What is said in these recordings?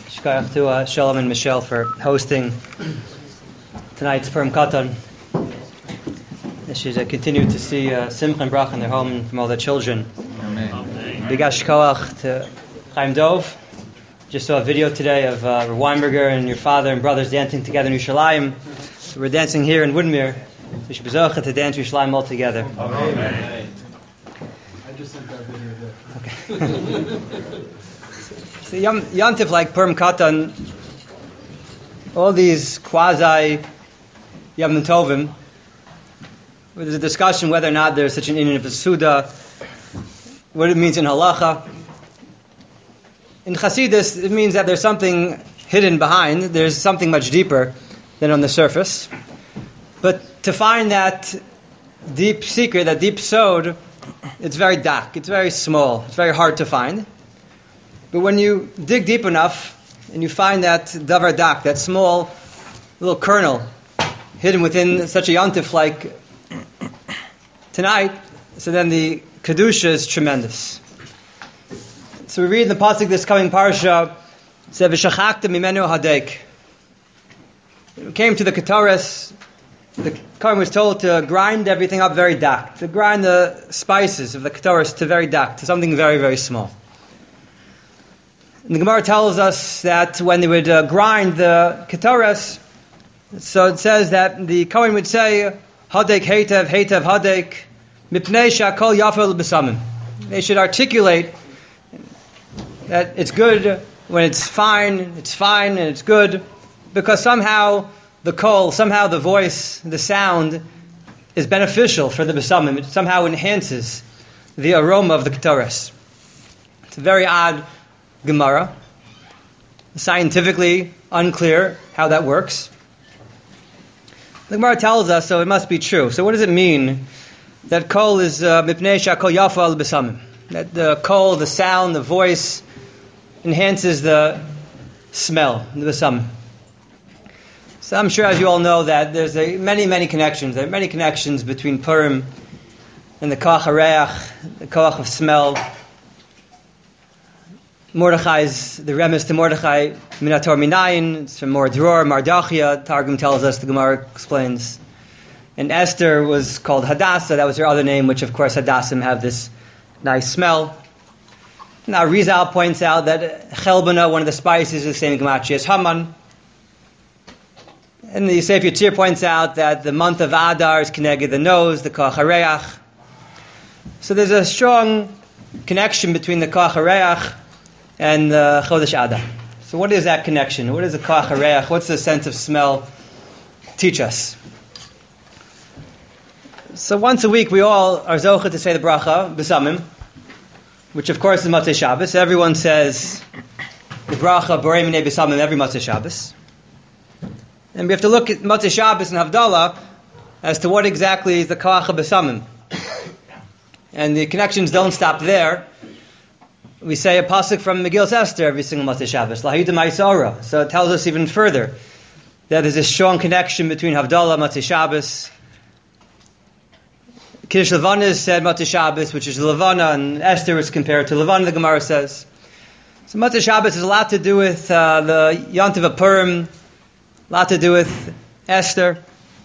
Shkayach to Shalom and Michelle for hosting tonight's Purim Katan. They should continue to see Simcha and Bracha in their home from all their children. Amen. Big Shkayach to Chaim Dov. Just saw a video today of Weinberger and your father and brothers dancing together in Yerushalayim. So we're dancing here in Woodmere. We should be zocheh to dance Yerushalayim all together. Amen. I just sent that video there. Okay. So Yantif, like Purim Katan, all these quasi Yom Tovim, there's a discussion whether or not there's such an inyan of a Suda, what it means in Halacha. In Chassidus, it means that there's something hidden behind, there's something much deeper than on the surface. But to find that deep secret, that deep sod, it's very dark, it's very small, it's very hard to find. But when you dig deep enough and you find that davar dak, that small little kernel hidden within such a yontif like tonight, so then the kedusha is tremendous. So we read in the pasuk this coming parsha, it said v'shachakta mimenu hadek. When it came to the Ketores, the Kohen was told to grind everything up very dak, to grind the spices of the Ketores to very dak, to something very, very small. And the Gemara tells us that when they would grind the Ketores, so it says that the Kohen would say, Hadek heitev, heitev hadek, mipnei shakol yafel b'samim. They should articulate that it's good when it's fine, and it's good, because somehow the kol, somehow the voice, the sound is beneficial for the b'samim. It somehow enhances the aroma of the Ketores. It's a very odd Gemara. Scientifically unclear how that works. The Gemara tells us, so it must be true. So what does it mean that kol is mipnei shakol yafa al b'samim? That the kol, the sound, the voice enhances the smell, the b'samim. So I'm sure, as you all know, that there's many connections. There are many connections between Purim and the koach hareach, the koach of smell. Mordechai's, the remes to Mordechai, Minator Minayin, it's from Mordror, Mardachia, Targum tells us, the Gemara explains. And Esther was called Hadassah, that was her other name, which of course Hadassim have this nice smell. Now Rizal points out that Chelbana, one of the spices, is the same gematria as Haman. And the Sefer Yitzir points out that the month of Adar is connected the nose, the Koach HaReach. So there's a strong connection between the Koach HaReach and Chodesh Adar. So what is that connection? What is the Koach HaReach? What's the sense of smell? Teach us. So once a week we all are zocheh to say the bracha, B'samim, which of course is Motzei Shabbos. Everyone says the bracha, Borei Minei B'samim, every Motzei Shabbos. And we have to look at Motzei Shabbos and Havdalah as to what exactly is the Koach B'samim. And the connections don't stop there. We say a pasuk from Megillas Esther every single Motzei Shabbos, Lahida Ma'isora. So it tells us even further that there's a strong connection between Havdalah, Motzei Shabbos. Kiddush Levana is said Motzei Shabbos, which is Levana, and Esther is compared to Levana, the Gemara says. So Motzei Shabbos has a lot to do with the Yontiv of Purim, a lot to do with Esther.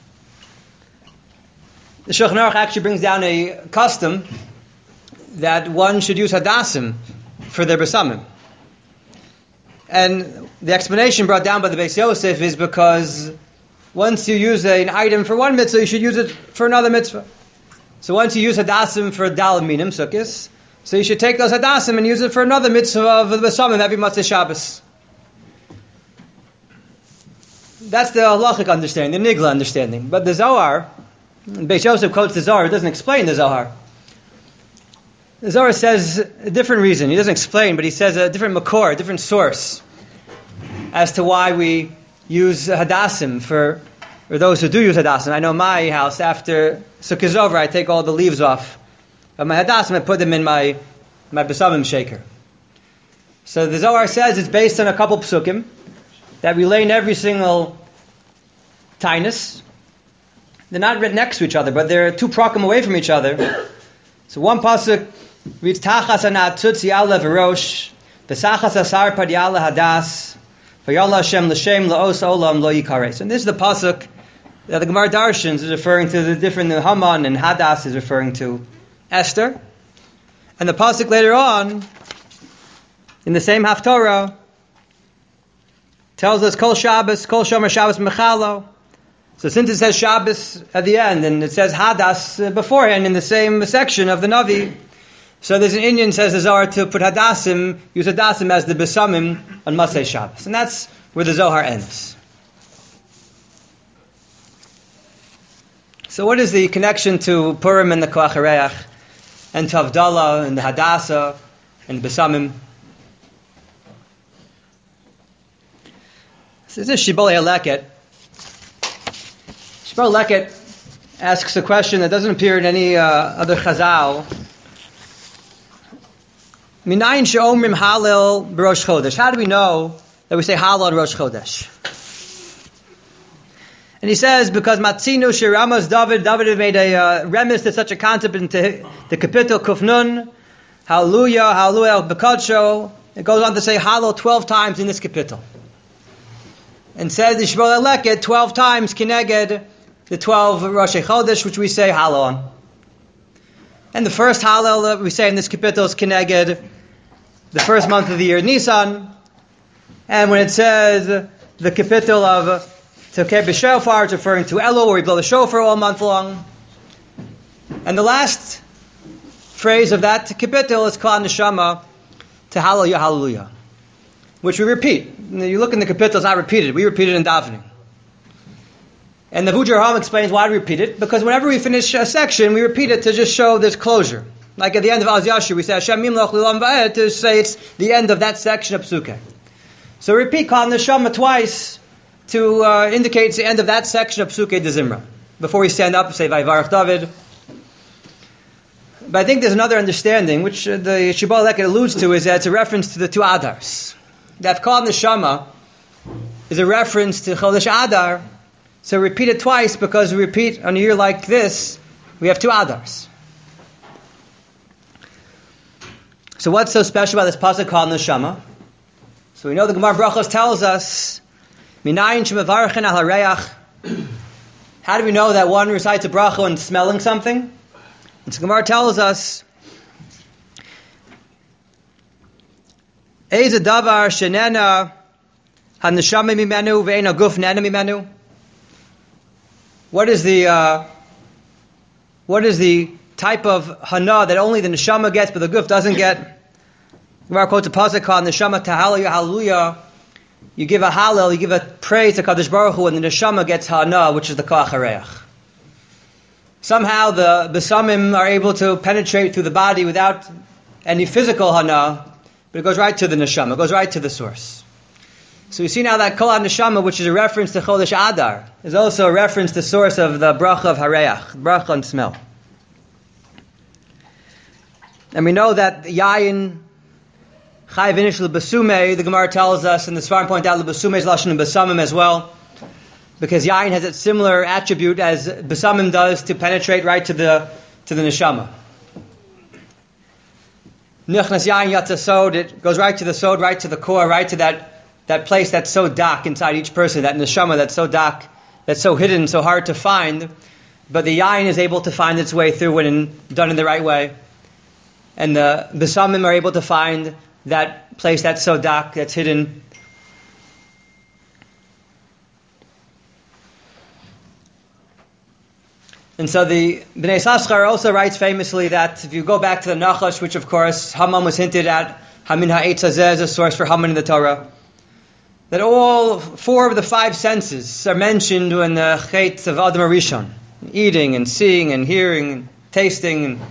The Shulchan Aruch actually brings down a custom that one should use Hadassim for their B'samim. And the explanation brought down by the Beis Yosef is because once you use an item for one mitzvah, you should use it for another mitzvah. So once you use Hadassim for Dal Minim, Sukkis, so you should take those Hadassim and use it for another mitzvah of the B'samim every Motzei Shabbos. That's the halachic understanding, the Nigla understanding. But the Zohar, Beis Yosef quotes the Zohar, it doesn't explain the Zohar. The Zohar says a different reason. He doesn't explain, but he says a different makor, a different source as to why we use Hadassim for those who do use Hadassim. I know my house, after Sukkot is over, I take all the leaves off of my Hadassim and put them in my B'samim shaker. So the Zohar says it's based on a couple psukim that relay in every single tainus. They're not written next to each other, but they're two prakim away from each other. So one pasuk reads Tachas anat tzutzi ala v'rosh, v'sachas asar pad yala hadas, Vayala Hashem l'shem la'os olam lo yikares. And this is the pasuk that the Gemara Darshans is referring to the different Haman, and Hadass is referring to Esther. And the pasuk later on, in the same Haftorah, tells us Kol Shabbos, Kol Shomer Shabbos Mechalo. So since it says Shabbos at the end, and it says Hadass beforehand in the same section of the Navi, so there's an Indian, says the Zohar, to put Hadassim, use Hadassim as the Besamim on Masay Shabbos. And that's where the Zohar ends. So what is the connection to Purim and the Koach HaReach, and to Havdalah and the Hadassah and the Besamim? So this is Shibbolei HaLeket. Shibbolei HaLeket asks a question that doesn't appear in any other Chazal. Minayin she'omrim Hallel b'Rosh Chodesh. How do we know that we say Hallel on Rosh Chodesh? And he says, because Matzinu Shiramas David made a remes to such a concept into the Kapitel Kufnun, Hallelujah, Hallelujah, Bekadsho. It goes on to say Hallel 12 times in this Kapitel. And says the Shibbolei HaLeket 12 times Kineged the 12 Rosh Chodesh, which we say Hallel on. And the first Hallel that we say in this Kapitel is Kineged the first month of the year, Nisan. And when it says the Kapitel of Tokeh B'Shofar, it's referring to Elul, where we blow the shofar all month long. And the last phrase of that Kapitel is Kol Neshama, to Hallelujah, Hallelujah, which we repeat. You look in the Kapitel, it's not repeated. We repeat it in davening. And the Vujar Ham explains why we repeat it, because whenever we finish a section, we repeat it to just show this closure. Like at the end of Az Yashir, we say Hashem Mimloch Lilam Va'ed, to say it's the end of that section of Psukei. So repeat Kol Neshama twice to indicate it's the end of that section of Psukei de Zimra. Before we stand up and say Vayivarach David. But I think there's another understanding, which the Shibbolei HaLeket alludes to, is that it's a reference to the two Adars. That Kol Neshama is a reference to Chodesh Adar. So repeat it twice, because we repeat on a year like this, we have two Adars. So what's so special about this pasuk Kol Neshama? So we know the Gemara Brachos tells us, Minayin shemevarchen al hareach. How do we know that one recites a bracha when smelling something? And so Gemara tells us, Eiz davar shenena haneshama mimenu ve'ena guf nena mimenu. What is the type of hana that only the neshama gets, but the guf doesn't get? Gemara quotes a pasuk called Neshama Hallelujah, Hallelujah. You give a hallel, you give a praise to Kadosh Baruch Hu, and the neshama gets hana, which is the koach hareach. Somehow the besamim are able to penetrate through the body without any physical hana, but it goes right to the neshama, it goes right to the source. So we see now that Kol HaNeshama, which is a reference to Chodesh Adar, is also a reference to the source of the bracha of Hareach, bracha on smell. And we know that Yayin Chai Vinish L'Basume, the Gemara tells us, and the Svarim point out L'Basume is Lashon and Besamim as well, because Yayin has a similar attribute as Besamim does to penetrate right to the Neshama. Nichnas Yayin Yatza Sod, it goes right to the Sod, right to the core, right to that place that's so dark inside each person, that neshama that's so dark, that's so hidden, so hard to find, but the yayin is able to find its way through when done in the right way. And the besamim are able to find that place that's so dark, that's hidden. And so the Bnei Yissaschar also writes famously that if you go back to the Nachash, which of course Haman was hinted at, Hamin ha'etz hazeh is a source for Haman in the Torah, that all 4 of the 5 senses are mentioned in the Chet of Adam HaRishon. Eating and seeing and hearing and tasting and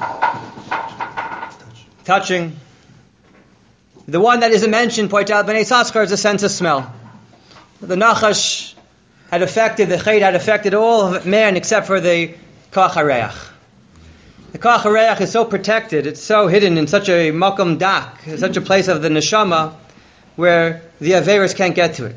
touching. The one that isn't mentioned, point out, Bnei Yissaschar, is the sense of smell. The Nachash had affected, the Chet had affected all of man except for the Koach HaReach. The Koach HaReach is so protected, it's so hidden in such a makom dak, such a place of the neshama, where the Averis can't get to it.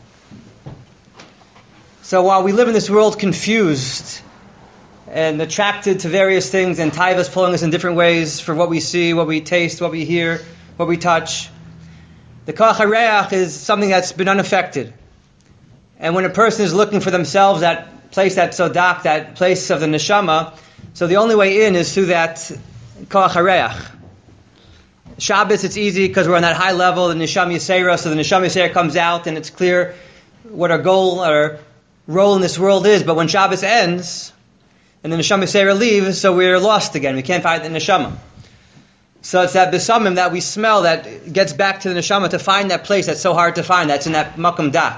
So while we live in this world confused and attracted to various things, and taivas pulling us in different ways for what we see, what we taste, what we hear, what we touch, The koach hareach is something that's been unaffected. And when a person is looking for themselves, that place, that sodak, that place of the neshama, so the only way in is through that koach hareach. Shabbos, it's easy because we're on that high level, the neshama yisera, so the neshama yisera comes out and it's clear what our goal, our role in this world is. But when Shabbos ends and the neshama yisera leaves, so we're lost again. We can't find the neshama. So it's that besamim that we smell that gets back to the neshama to find that place that's so hard to find. That's in that makom dak.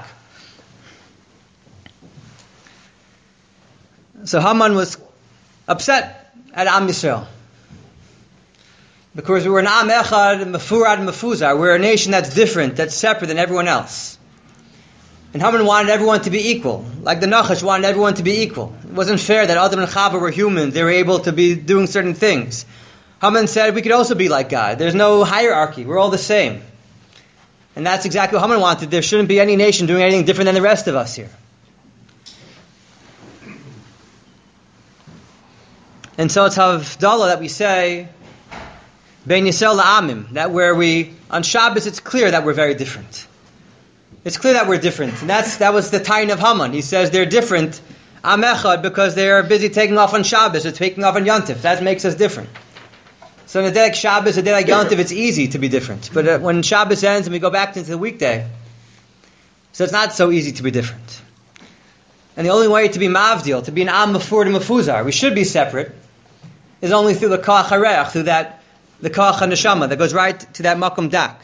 So Haman was upset at Am Yisrael because we were an Am Echad, Mefurad, Mefuzar. We're a nation that's different, that's separate than everyone else. And Haman wanted everyone to be equal, like the Nachash wanted everyone to be equal. It wasn't fair that Adam and Chava were humans; they were able to be doing certain things. Haman said we could also be like God. There's no hierarchy; we're all the same. And that's exactly what Haman wanted. There shouldn't be any nation doing anything different than the rest of us here. And so it's Havdalah that we say, Ben Yisrael La'amim, that where we, on Shabbos, it's clear that we're very different. It's clear that we're different. And that was the tain of Haman. He says they're different, Am Echad, because they're busy taking off on Shabbos or taking off on Yontif. That makes us different. So in a day like Shabbos, a day like Yontif, it's easy to be different. But when Shabbos ends and we go back into the weekday, so it's not so easy to be different. And the only way to be Mavdil, to be an Am Mefur to Mefuzar, we should be separate, is only through the koach hareach, through that, the koach haneshama, that goes right to that makom dak.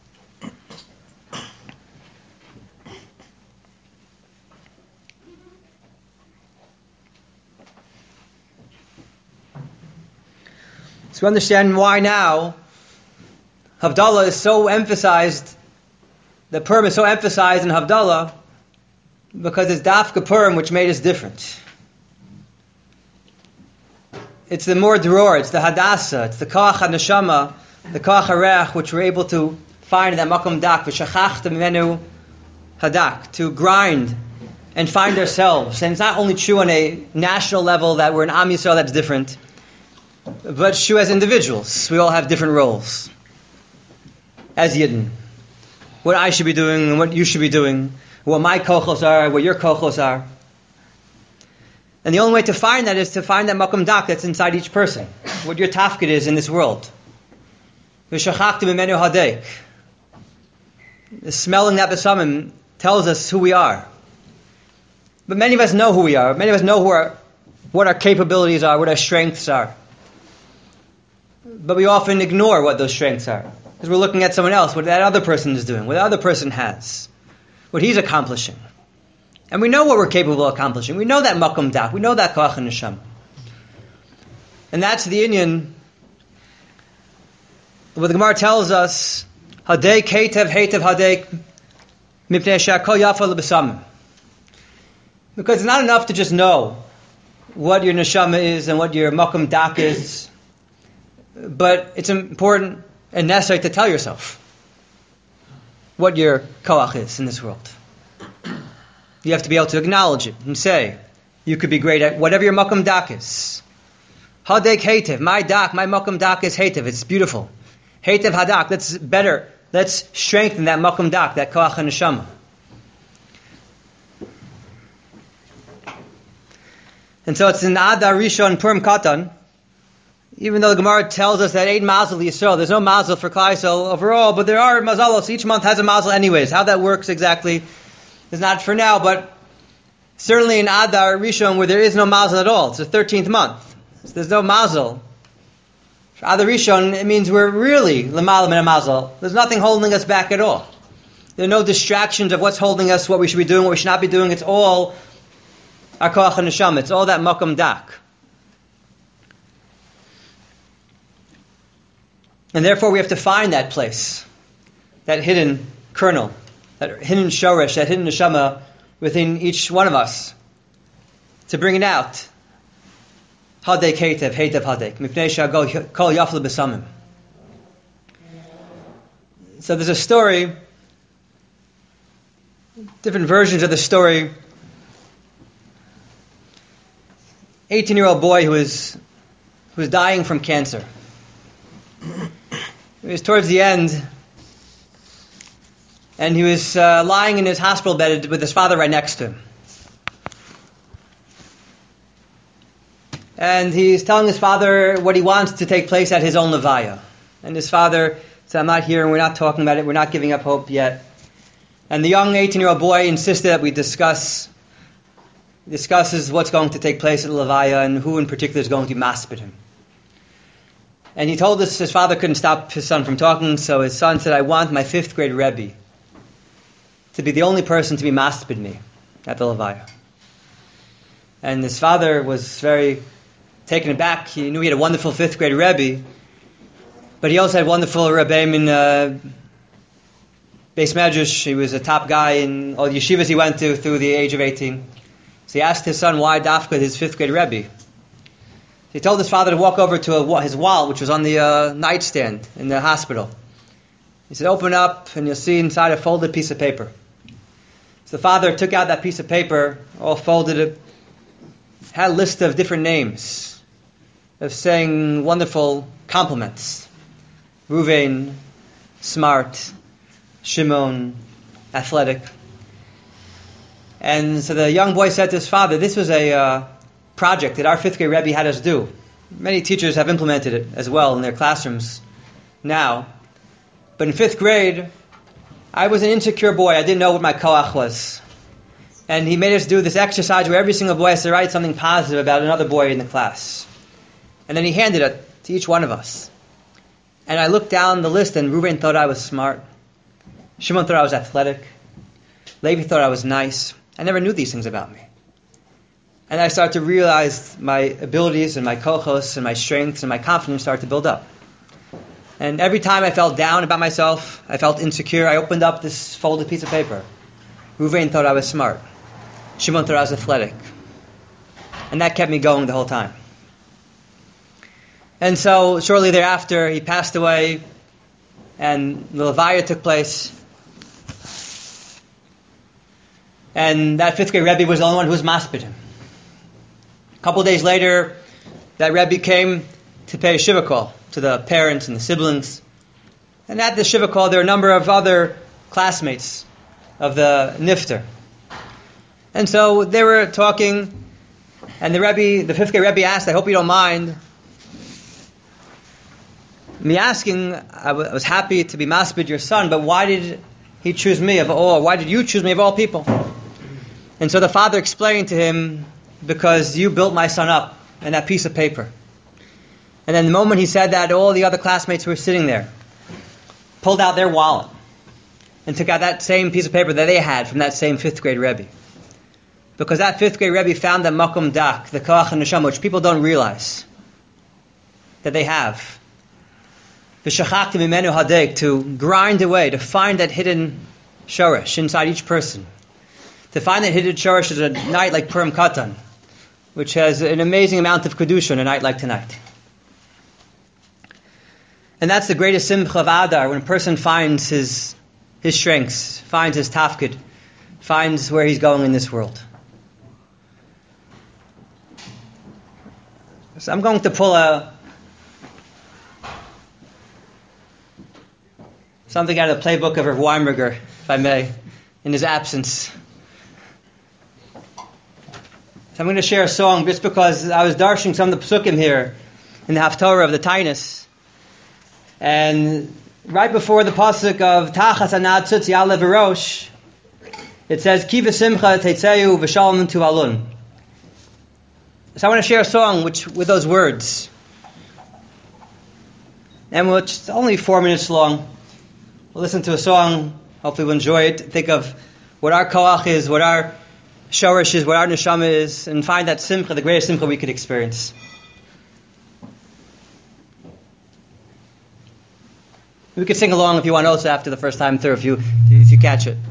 So we understand why now Havdalah is so emphasized, the Purim is so emphasized in Havdalah, because it's Dafka Purim which made us different. It's the more dror, it's the Hadassah, it's the Koach HaNeshama, the Koach HaReach, which we're able to find in that Makom Dak, V'shachachta mimenu Hadak, to grind and find ourselves. And it's not only true on a national level that we're an Am Yisrael that's different, but true as individuals. We all have different roles. As Yidden. What I should be doing and what you should be doing, what my kochos are, what your kochos are. And the only way to find that is to find that makom dak that's inside each person. What your tafkid is in this world. V'shachachti mimenu hadek. The smelling that besamim tells us who we are. But many of us know who we are. Many of us know what our capabilities are, what our strengths are. But we often ignore what those strengths are. Because we're looking at someone else, what that other person is doing, what the other person has, what he's accomplishing. And we know what we're capable of accomplishing. We know that makom dak. We know that koach neshama. And that's the inyan. What the Gemara tells us, hadek heitev heitev hadek mipnei shakol yafa lebesamim. Because it's not enough to just know what your neshama is and what your makom dak is, but it's important and necessary to tell yourself what your koach is in this world. You have to be able to acknowledge it and say, you could be great at whatever your makom dak is. Hadek heitev, my dak, my makom dak is heitev, it's beautiful. Heitev hadak, let's strengthen that makom dak, that koach neshama. And so it's in Adar Rishon Purim Katan, even though the Gemara tells us that 8 mazel Yisrael, there's no mazel for Klal Yisrael overall, but there are mazalos, each month has a mazel anyways. How that works exactly is not for now, but certainly in Adar Rishon where there is no mazel at all, it's the 13th month, so there's no mazel. For Adar Rishon, it means we're really l'malam in a mazel. There's nothing holding us back at all. There are no distractions of what's holding us, what we should be doing, what we should not be doing. It's all our koach neshama. It's all that makom dak. And therefore we have to find that place, that hidden kernel, that hidden shoresh, that hidden neshama within each one of us, to bring it out. Hadek heitev, heitev hadek. Mipnei shagol kol yafle besamim. So there's a story, different versions of the story. 18-year-old boy who was dying from cancer. It was towards the end, And he was lying in his hospital bed with his father right next to him. And he's telling his father what he wants to take place at his own levaya. And his father said, I'm not here and we're not talking about it. We're not giving up hope yet. And the young 18-year-old boy insisted that we discusses what's going to take place at the levaya and who in particular is going to maspid him. And he told us his father couldn't stop his son from talking, so his son said, I want my 5th grade Rebbe to be the only person to be maspid me at the levaya. And his father was very taken aback. He knew he had a wonderful 5th grade Rebbe, but he also had wonderful Rebbeim in Beis Medrash. He was a top guy in all the yeshivas he went to through the age of 18. So he asked his son why Dafka, his 5th grade Rebbe. He told his father to walk over to his wall, which was on the nightstand in the hospital. He said, open up and you'll see inside a folded piece of paper. So the father took out that piece of paper, all folded it, had a list of different names, of saying wonderful compliments. Ruvain, smart, Shimon, athletic. And so the young boy said to his father, this was a project that our 5th grade Rebbe had us do. Many teachers have implemented it as well in their classrooms now. But in 5th grade, I was an insecure boy. I didn't know what my koach was. And he made us do this exercise where every single boy has to write something positive about another boy in the class. And then he handed it to each one of us. And I looked down the list and Reuben thought I was smart. Shimon thought I was athletic. Levi thought I was nice. I never knew these things about me. And I started to realize my abilities and my kochos and my strengths and my confidence started to build up. And every time I felt down about myself, I felt insecure, I opened up this folded piece of paper. Reuven thought I was smart. Shimon thought I was athletic. And that kept me going the whole time. And so shortly thereafter, he passed away, and the levaya took place. And that 5th grade Rebbe was the only one who was maspid him. A couple of days later, that Rebbe came to pay a shiva call to the parents and the siblings. And at the shiva call, there were a number of other classmates of the nifter. And so they were talking, and the 5th grade Rebbe asked, I hope you don't mind me asking, I was happy to be maspid your son, but why did he choose me of all? Why did you choose me of all people? And so the father explained to him, because you built my son up in that piece of paper. And then the moment he said that, all the other classmates who were sitting there pulled out their wallet and took out that same piece of paper that they had from that same 5th grade Rebbe. Because that 5th grade Rebbe found that makom dak, the koach and neshama, which people don't realize that they have. V'shachakti mimenu hadek, to grind away, to find that hidden shoresh inside each person. To find that hidden shoresh is a night like Purim Katan, which has an amazing amount of kedusha on a night like tonight. And that's the greatest simcha of Adar, when a person finds his strengths, finds his tafkid, finds where he's going in this world. So I'm going to pull something out of the playbook of Rav Weinberger, if I may, in his absence. So I'm going to share a song just because I was darshing some of the psukim here in the Haftorah of the Tainus. And right before the pasuk of Tachas Anad Tzutz Ya'aleh V'rosh, it says, Ki v'simcha teitzeyu v'shalom tuvalun. So I want to share a song with those words. And it's only 4 minutes long. We'll listen to a song, hopefully we'll enjoy it, think of what our koach is, what our shorish is, what our neshama is, and find that simcha, the greatest simcha we could experience. We could sing along if you want also after the first time through, if you catch it.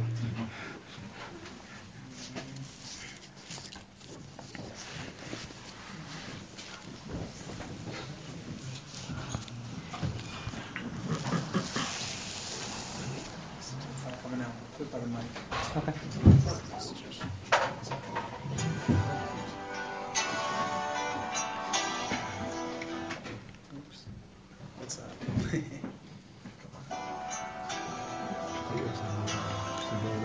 Okay. What's that?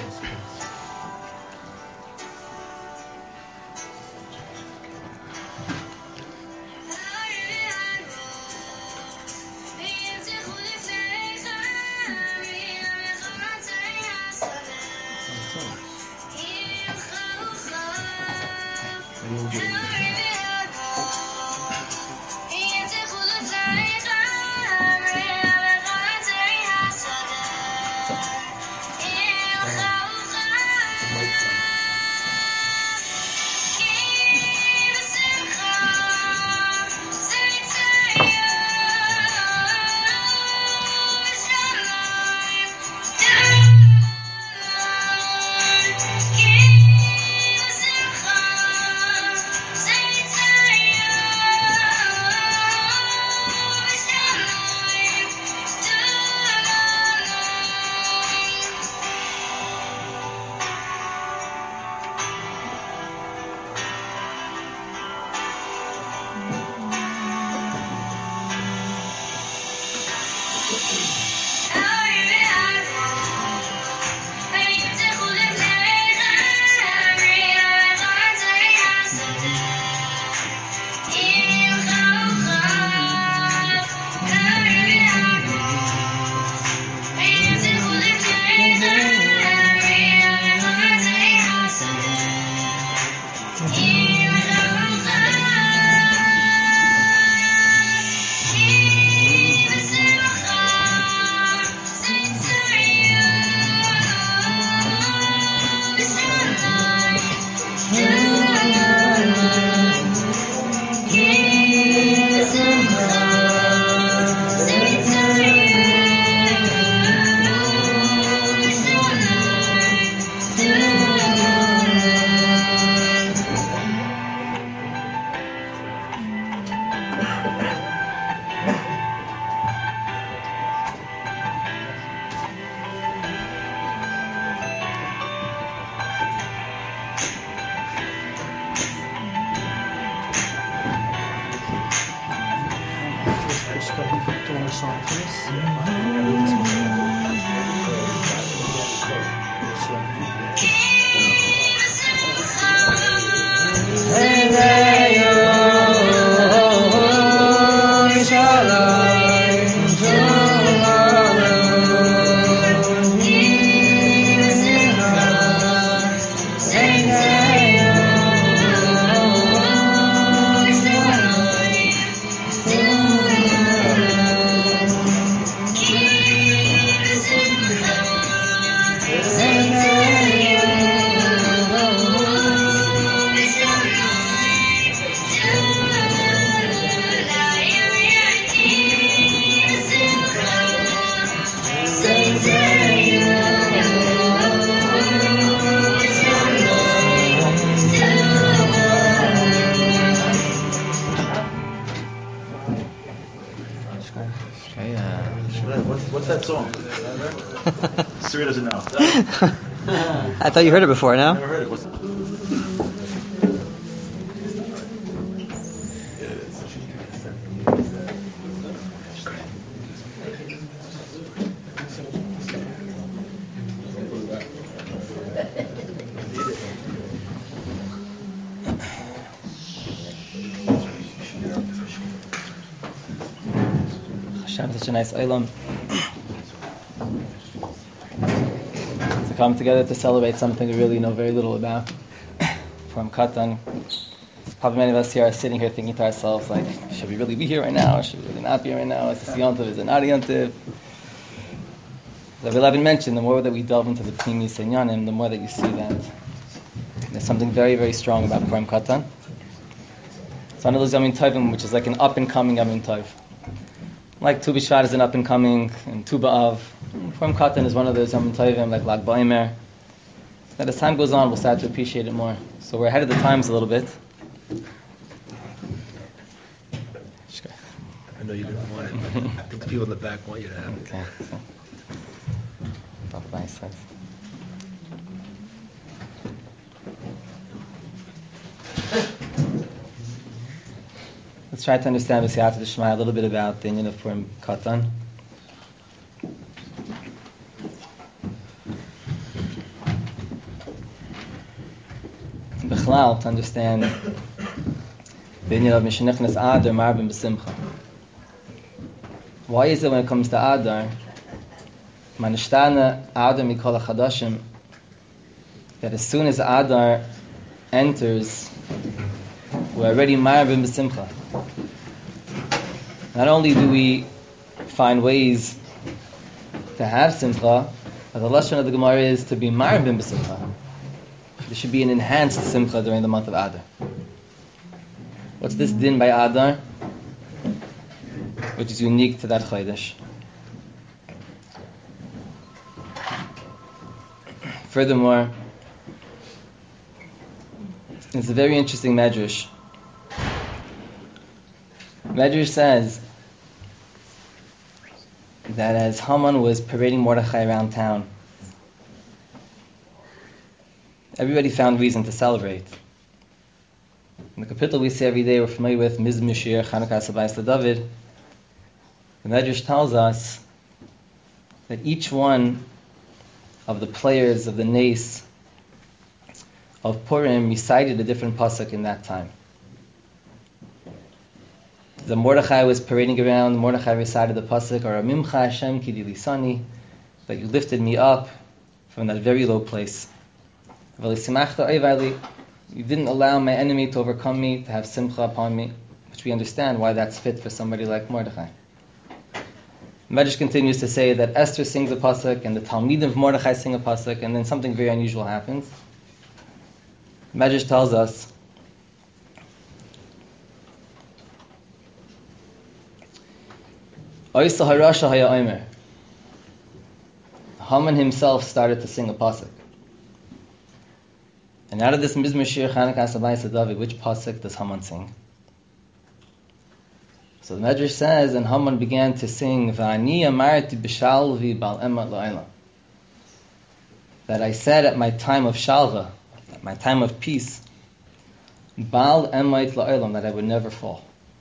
What's that song? Siri doesn't know. I thought you heard it before, no? Never heard it. What's Hashem, such a nice olam to come together to celebrate something we really know very little about. From Katan, probably many of us here are sitting here thinking to ourselves, like, should we really be here right now? Should we really not be here right now? Is this Yontiv? Is it not Yontiv? As Rabbi Levin mentioned, the more that we delve into the Pnimis and Yanim, the more that you see that there's something very, very strong about Purim Katan. It's one of those Yamin Tovim, which is like an up-and-coming Yamin Tov. Like Tu B'Shvat is an up-and-coming, and Tu B'Av. Purim Katan is one of those Yamin Tovim, like Lag BaOmer. That as time goes on, we'll start to appreciate it more. So we're ahead of the times a little bit. I know you didn't want it, but I think the people in the back want you to have it. Okay. So, nice. Let's try to understand V'siyata D'Shmaya a little bit about the Inyan of Purim Katan. Bechlal, to understand the inyan of Mishenichnas Adar Marbim B'Simcha. Why is it when it comes to Adar, Manishtana Adar Mikol HaChadashim, that as soon as Adar enters, we're already Marbim B'Simcha. Not only do we find ways to have Simcha, but the lashon of the Gemara is to be Marbim B'Simcha. There should be an enhanced Simcha during the month of Adar. What's this din by Adar, which is unique to that Chodesh? Furthermore, it's a very interesting Medrash. Medrash says that as Haman was parading Mordechai around town, everybody found reason to celebrate. In the capital we see every day, we're familiar with Mizmor Shir, Chanukah Sabayis LeDavid. The Medrash tells us that each one of the players of the Nes of Purim recited a different pasuk in that time. The Mordechai was parading around, Mordechai recited the pasuk, or Mimcha Hashem ki dilisani, that you lifted me up from that very low place. You didn't allow my enemy to overcome me, to have simcha upon me, which we understand why that's fit for somebody like Mordechai. Medrash continues to say that Esther sings a pasuk, and the Talmidim of Mordechai sing a pasuk, and then something very unusual happens. Medrash tells us Haman himself started to sing a pasuk. And out of this Mizmor Shir Chanukah Sabayis LeDavid, which pasuk does Haman sing? So the Medrash says, and Haman began to sing, V'ani amarti b'shalvi bal emat la'olam, that I said at my time of shalva, at my time of peace, bal emat la'olam, that I would never fall.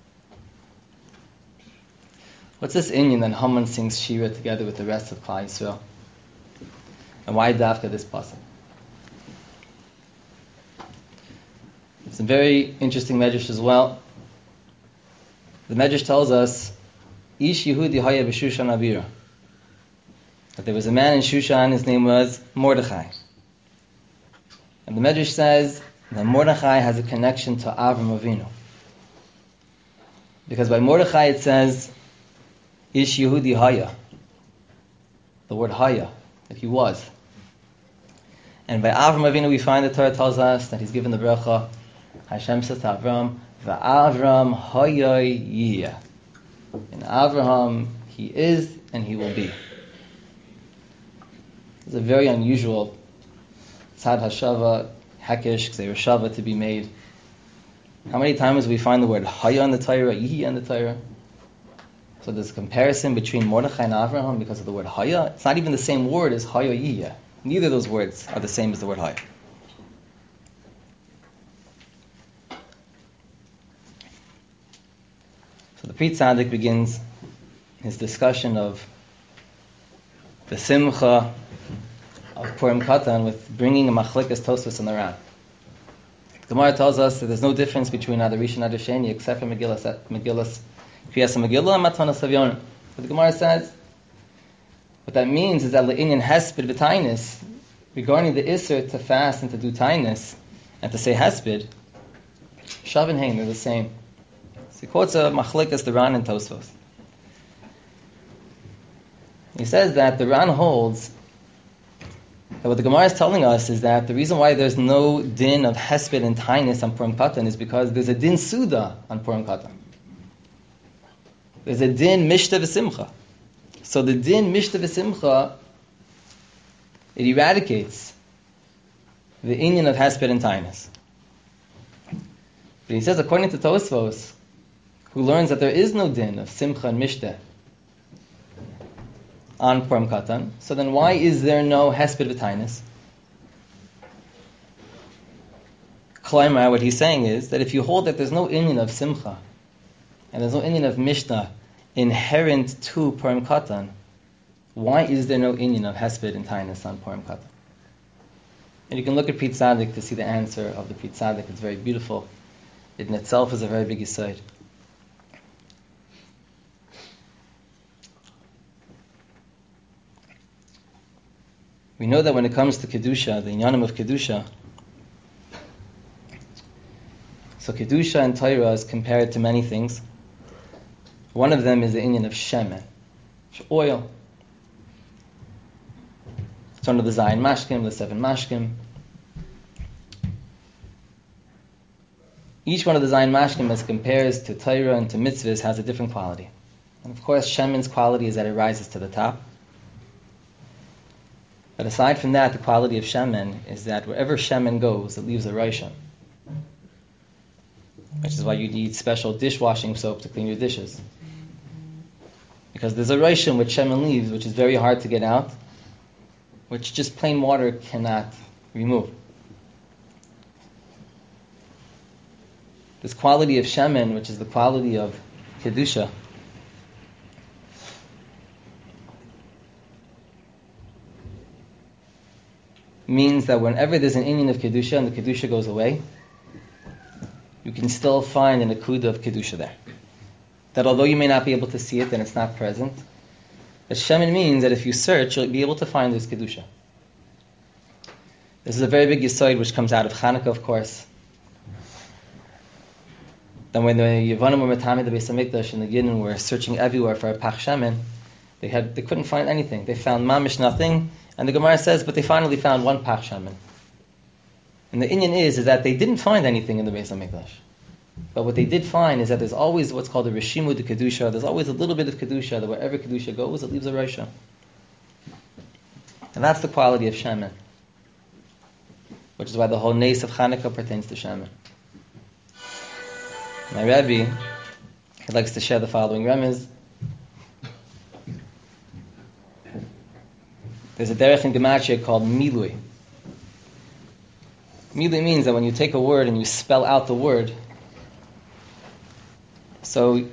What's this inyan that Haman sings Shira together with the rest of Klal Yisrael? And why dafka this pasuk? It's a very interesting Medrash as well. The Medrash tells us, Ish Yehudi Haya b'Shushan Avira, that there was a man in Shushan, his name was Mordechai. And the Medrash says that Mordechai has a connection to Avram Avinu. Because by Mordechai it says, Ish Yehudi Haya, the word Haya, that he was. And by Avram Avinu we find the Torah tells us that he's given the bracha, Hashem says to Avram, V'Avram Hayay Yiyah. In Avraham, he is and he will be. It's a very unusual Tzad Hashava, Hekesh, Gzeir Shava to be made. How many times we find the word Haya in the Torah, Yiyah in the Torah? So there's a comparison between Mordechai and Avraham because of the word Haya. It's not even the same word as Haya Yiyah. Neither of those words are the same as the word Haya. So the Pri Tzaddik begins his discussion of the Simcha of Purim Katan with bringing a Machlikas Tosfos in the Ran. The Gemara tells us that there's no difference between Adar Rishon and Adar Sheni except for Megillas Kriyas Megillah and Matanas Savyon. But the Gemara says what that means is that Le'inyan Hesped V'Tainis, regarding the Isser to fast and to do Tainis and to say Hesped, Shav and Hein, they're the same. So he quotes a Machlikas, the Ran and Tosfos. He says that the Ran holds that what the Gemara is telling us is that the reason why there's no din of Hesped and Tainis on Purim Katan is because there's a din Suda on Purim Katan. There's a din Mishta V'Simcha. So the din Mishta V'Simcha, it eradicates the inyan of Hesped and Tainis. But he says, according to Tosfos, who learns that there is no din of Simcha and Mishta on Purim Katan, so then why is there no Hesped V'Tainis? Klaimar, what he's saying is that if you hold that there's no inyan of Simcha and there's no inyan of Mishnah inherent to Purim Katan, why is there no inyan of Hesped and Tainis on Purim Katan? And you can look at Pri Tzaddik to see the answer of the Pri Tzaddik. It's very beautiful. It in itself is a very big yesod. We know that when it comes to Kedusha, the inyanim of Kedusha, so Kedusha and Torah is compared to many things. One of them is the inyan of Shemen, oil. It's one of the Zayin Mashkim, the 7 Mashkim. Each one of the Zayin Mashkim, as compares to Torah and to mitzvahs, has a different quality. And of course, Shemen's quality is that it rises to the top. But aside from that, the quality of Shemen is that wherever Shemen goes, it leaves a Rishon. Which is why you need special dishwashing soap to clean your dishes. Because there's a Rishon which Shemen leaves, which is very hard to get out, which just plain water cannot remove. This quality of Shemen, which is the quality of Kedusha, means that whenever there's an inyan of Kedusha and the Kedusha goes away, you can still find an akuda of Kedusha there. That although you may not be able to see it, then it's not present. But Shemen means that if you search, you'll be able to find this Kedusha. This is a very big yesod which comes out of Chanukah, of course. Then when the Yevanim were Matami, the Beis HaMikdash and the Yidden were searching everywhere for a Pach Shemen, they couldn't find anything. They found mamish nothing, and the Gemara says, but they finally found one Pach Shemen. And the inyan is that they didn't find anything in the Beis HaMikdash. But what they did find is that there's always what's called a Rishimu de Kedusha. There's always a little bit of Kedusha, that wherever Kedusha goes, it leaves a Rosha. And that's the quality of Shemen. Which is why the whole Nes of Chanukah pertains to Shemen. My Rebbe, he likes to share the following remez. There's a derech in Gematria called Milui. Milui means that when you take a word and you spell out the word, so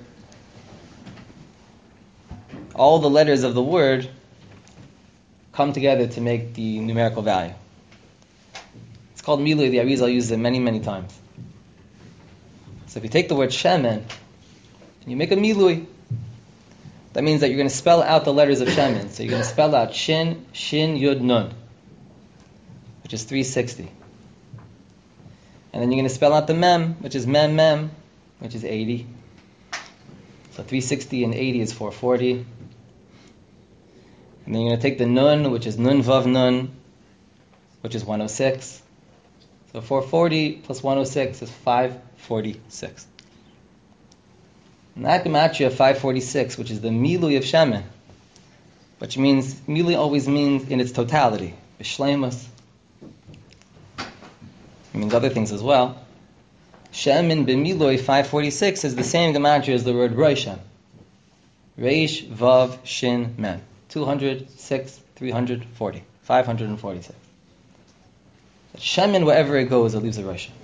all the letters of the word come together to make the numerical value. It's called Milui. The Arizal uses it many, many times. So if you take the word Shemen and you make a Milui, that means that you're going to spell out the letters of Shemen. So you're going to spell out Shin, Shin, Yud, Nun, which is 360. And then you're going to spell out the Mem, which is Mem, Mem, which is 80. So 360 and 80 is 440. And then you're going to take the Nun, which is Nun, Vav, Nun, which is 106. So 440 plus 106 is 546. And that gematria 546, which is the Milui of Shemen, which means, Milui always means in its totality, B'shleimus. It means other things as well. Shemen b'Milui 546 is the same gematria as the word Roishem. Reish, Vav, Shin, Mem. 206, 340, 546. Shemen, wherever it goes, it leaves a Roishem.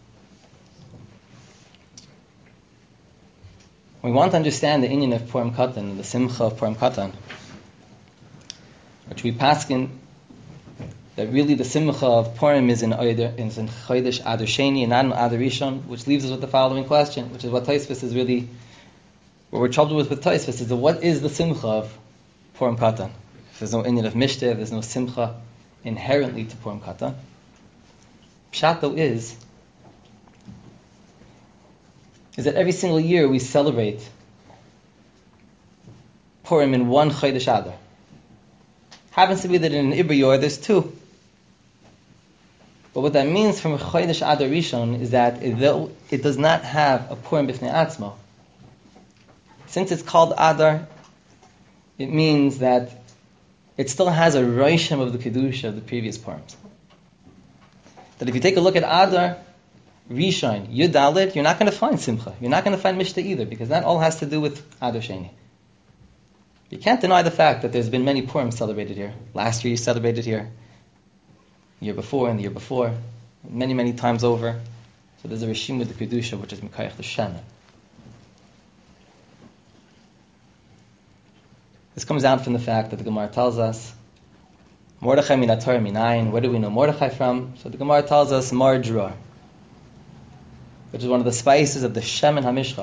We want to understand the inyan of Purim Katan, the Simcha of Purim Katan, which we paskin that really the Simcha of Purim is in Chodesh Adar Sheni and not in Adar Rishon, which leaves us with the following question, which is what Tosfos is really, what we're troubled with Tosfos, is what is the Simcha of Purim Katan? If there's no inyan of Mishtev, there's no Simcha inherently to Purim Katan. Pshat though is that every single year we celebrate Purim in one Chodesh Adar. Happens to be that in an Ibra Yor there's two. But what that means from Chodesh Adar Rishon is that it does not have a Purim B'fnei Atzmo. Since it's called Adar, it means that it still has a Roishem of the Kedusha of the previous Purims. That if you take a look at Adar Rishon, Yud Dalet, you're not going to find Simcha. You're not going to find Mishteh either, because that all has to do with Adar Sheni. You can't deny the fact that there's been many Purim celebrated here. Last year you celebrated here, the year before and the year before, many, many times over. So there's a Rishim with the Kedusha, which is Mekayach the Shemen. This comes out from the fact that the Gemara tells us Mordechai min haTorah minayin. Where do we know Mordechai from? So the Gemara tells us Mar Dror, which is one of the spices of the Shemen HaMishcha.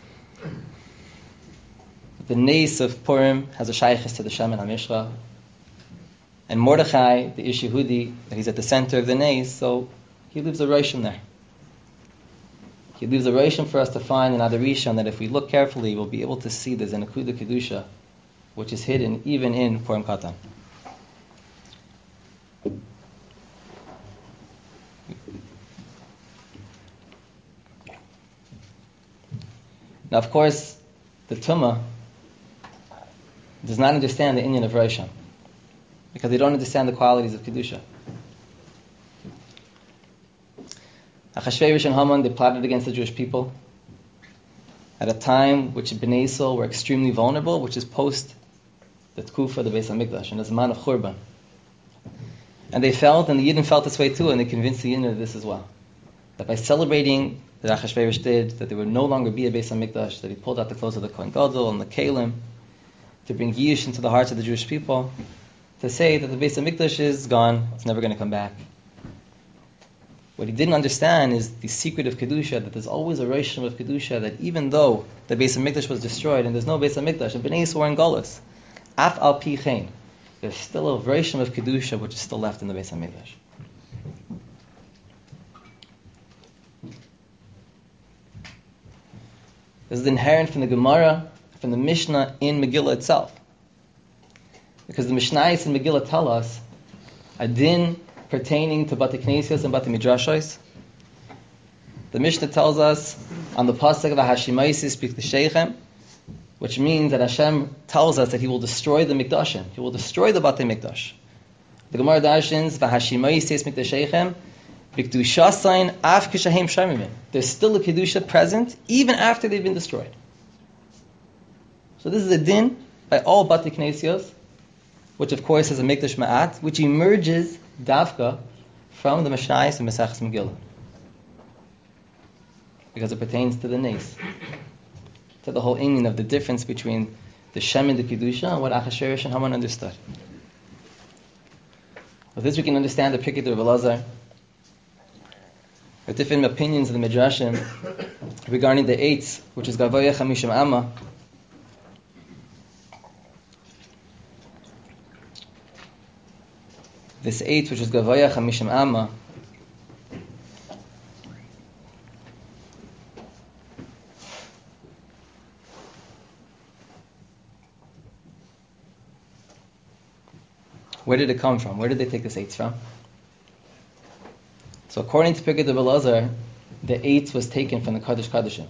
The Nes of Purim has a shaykhis to the Shemen HaMishcha. And Mordechai, the Ish Yehudi, that he's at the center of the Nes, so he leaves a Rishon there. He leaves a Rishon for us to find another Rishon that if we look carefully, we'll be able to see there's a Nekuda Kedusha, which is hidden even in Purim Katan. Now, of course, the Tumah does not understand the inyan of Rishon because they don't understand the qualities of Kedusha. Achashverosh and Haman, they plotted against the Jewish people at a time which Bnei Yisrael were extremely vulnerable, which is post the Tkufa, the Beis HaMikdash, and the Zman of Churban. And they felt, and the Yidden felt this way too, and they convinced the Yidden of this as well, that by celebrating that Achashverosh did, that there would no longer be a Beis HaMikdash, that he pulled out the clothes of the Kohen Gadol and the Kalim to bring Yish into the hearts of the Jewish people, to say that the Beis HaMikdash is gone, it's never going to come back. What he didn't understand is the secret of Kedusha, that there's always a Rishon of Kedusha, that even though the Beis HaMikdash was destroyed and there's no Beis HaMikdash, and Bnei Yisrael were in Golus, Af al pi chen, there's still a Rishon of Kedusha which is still left in the Beis HaMikdash. This is inherent from the Gemara, from the Mishnah in Megillah itself. Because the Mishnayos in Megillah tell us a din pertaining to Bati Knesios and Bati Midrashos. The Mishnah tells us on the pasuk of Hashimaisi speak the Sheichem, which means that Hashem tells us that He will destroy the Mikdashim. He will destroy the Bati Mikdash. The Gemara darshins Hashimaisi speak the Sheichem. There's still a Kedusha present even after they've been destroyed. So this is a din by all Bati Knesios, which of course is a Mikdash Ma'at, which emerges Davka from the Mishnayos and Mesachos Megillah. Because it pertains to the Nes. To the whole inyan of the difference between the Shem and the Kedusha and what Achashverosh and Haman understood. With this we can understand the Pirkei of Elazar. There are different opinions in the Midrashim regarding the Eitz, which is Gavoya Chamishim Amma. This Eitz, which is Gavoya Chamishim Amma, where did it come from? Where did they take this Eitz from? So according to Pirkei Elazar, the Eitz was taken from the Kodesh Kodeshim.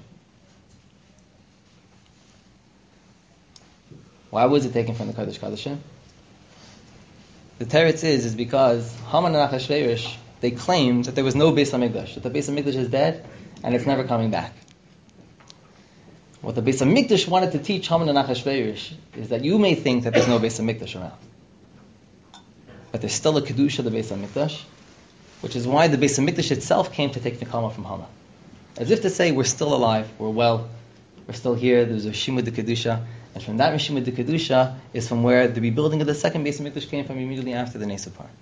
Why was it taken from the Kodesh Kodeshim? The teretz is because Haman and Achashverosh, they claimed that there was no Beis HaMikdash, that the Beis HaMikdash is dead and it's never coming back. What the Beis HaMikdash wanted to teach Haman and Achashverosh is that you may think that there's no Beis HaMikdash around, but there's still a Kedusha, the Beis HaMikdash, which is why the Beis HaMikdash itself came to take Nekama from Haman. As if to say, we're still alive, we're well, we're still here, there's a Shimud de Kedusha, and from that Shimud de Kedusha is from where the rebuilding of the second Beis HaMikdash came from immediately after the Nes Upar.